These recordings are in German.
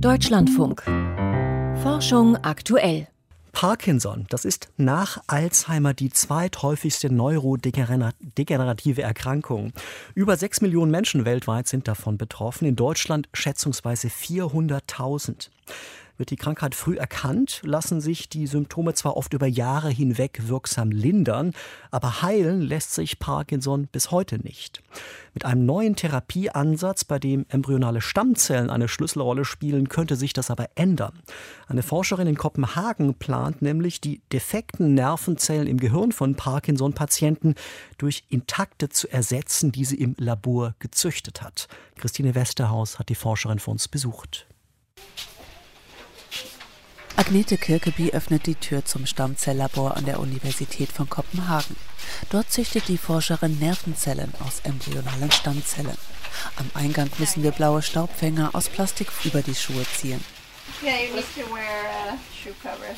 Deutschlandfunk. Forschung aktuell. Parkinson, das ist nach Alzheimer die zweithäufigste neurodegenerative Erkrankung. Über 6 Millionen Menschen weltweit sind davon betroffen, in Deutschland schätzungsweise 400.000. Wird die Krankheit früh erkannt, lassen sich die Symptome zwar oft über Jahre hinweg wirksam lindern, aber heilen lässt sich Parkinson bis heute nicht. Mit einem neuen Therapieansatz, bei dem embryonale Stammzellen eine Schlüsselrolle spielen, könnte sich das aber ändern. Eine Forscherin in Kopenhagen plant nämlich, die defekten Nervenzellen im Gehirn von Parkinson-Patienten durch intakte zu ersetzen, die sie im Labor gezüchtet hat. Christine Westerhaus hat die Forscherin für uns besucht. Agnete Kirkeby öffnet die Tür zum Stammzelllabor an der Universität von Kopenhagen. Dort züchtet die Forscherin Nervenzellen aus embryonalen Stammzellen. Am Eingang müssen wir blaue Staubfänger aus Plastik über die Schuhe ziehen. Yeah, you need to wear a shoe cover.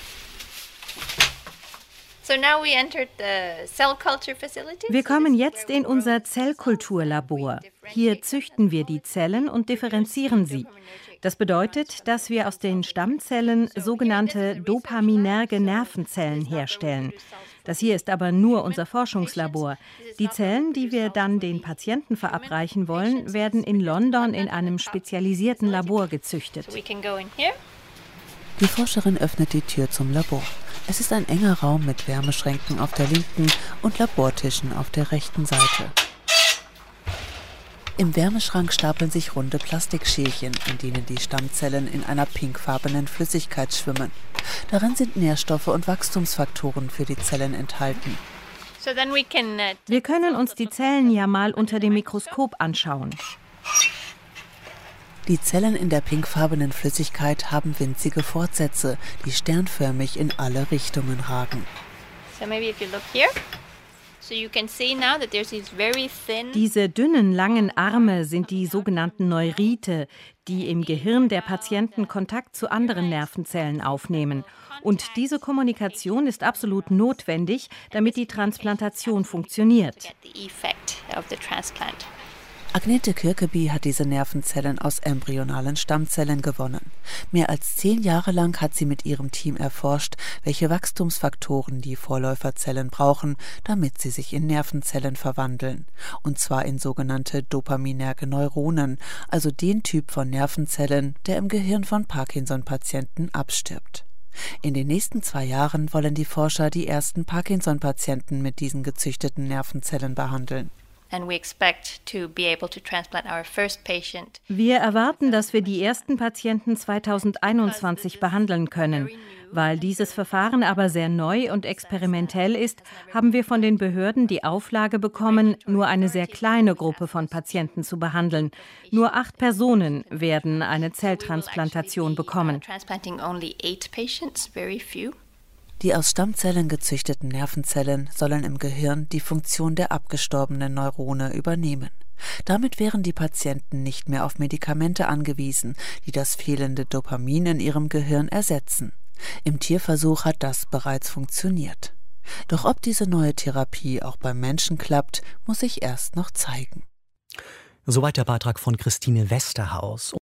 Wir kommen jetzt in unser Zellkulturlabor. Hier züchten wir die Zellen und differenzieren sie. Das bedeutet, dass wir aus den Stammzellen sogenannte dopaminerge Nervenzellen herstellen. Das hier ist aber nur unser Forschungslabor. Die Zellen, die wir dann den Patienten verabreichen wollen, werden in London in einem spezialisierten Labor gezüchtet. Die Forscherin öffnet die Tür zum Labor. Es ist ein enger Raum mit Wärmeschränken auf der linken und Labortischen auf der rechten Seite. Im Wärmeschrank stapeln sich runde Plastikschälchen, in denen die Stammzellen in einer pinkfarbenen Flüssigkeit schwimmen. Darin sind Nährstoffe und Wachstumsfaktoren für die Zellen enthalten. Wir können uns die Zellen ja mal unter dem Mikroskop anschauen. Die Zellen in der pinkfarbenen Flüssigkeit haben winzige Fortsätze, die sternförmig in alle Richtungen ragen. Diese dünnen, langen Arme sind die sogenannten Neurite, die im Gehirn der Patienten Kontakt zu anderen Nervenzellen aufnehmen. Und diese Kommunikation ist absolut notwendig, damit die Transplantation funktioniert. Agnete Kirkeby hat diese Nervenzellen aus embryonalen Stammzellen gewonnen. Mehr als 10 Jahre lang hat sie mit ihrem Team erforscht, welche Wachstumsfaktoren die Vorläuferzellen brauchen, damit sie sich in Nervenzellen verwandeln. Und zwar in sogenannte dopaminerge Neuronen, also den Typ von Nervenzellen, der im Gehirn von Parkinson-Patienten abstirbt. In den nächsten 2 Jahren wollen die Forscher die ersten Parkinson-Patienten mit diesen gezüchteten Nervenzellen behandeln. Wir erwarten, dass wir die ersten Patienten 2021 behandeln können. Weil dieses Verfahren aber sehr neu und experimentell ist, haben wir von den Behörden die Auflage bekommen, nur eine sehr kleine Gruppe von Patienten zu behandeln. Nur 8 Personen werden eine Zelltransplantation bekommen. Die aus Stammzellen gezüchteten Nervenzellen sollen im Gehirn die Funktion der abgestorbenen Neurone übernehmen. Damit wären die Patienten nicht mehr auf Medikamente angewiesen, die das fehlende Dopamin in ihrem Gehirn ersetzen. Im Tierversuch hat das bereits funktioniert. Doch ob diese neue Therapie auch beim Menschen klappt, muss sich erst noch zeigen. Soweit der Beitrag von Christine Westerhaus.